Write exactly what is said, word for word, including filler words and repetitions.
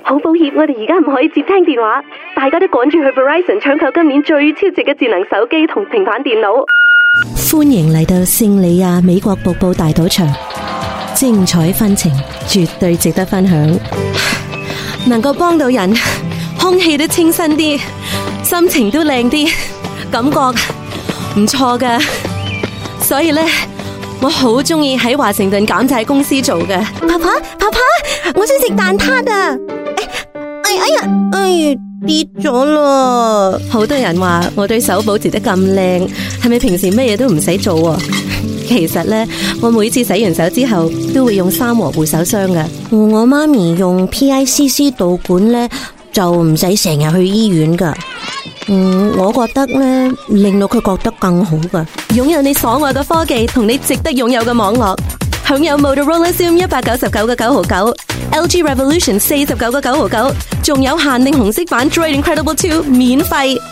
好抱歉，我哋而家唔可以接聽電話，大家都趕住去 Verizon 搶購今年最超值嘅智能手機同平板電腦。 歡迎嚟到聖里亞美國瀑布大賭場，精彩紛呈，絕對值得分享。能夠幫到人，空氣都清新啲，心情都靚啲，感覺唔錯噶。所以呢，我好中意喺華盛頓減債公司做嘅。 爸爸，爸爸，我想食蛋撻啊！哎哎呀，哎呀，跌咗啦！ 好多人話我對手保持得咁靚，係咪平時乜嘢都唔使做？其實呢，我每次洗完手之後都會用三和護手霜嘅。 我媽咪用 P I C C 導管呢，就唔使成日去醫院噶。嗯，我覺得呢，令到佢覺得更好噶。 擁有你所愛嘅科技同你值得擁有嘅網絡，享有 Motorola Zoom 一百九十九個九毫九、L G Revolution 四十九個九毫九，仲有限定紅色版 Droid Incredible 二免費。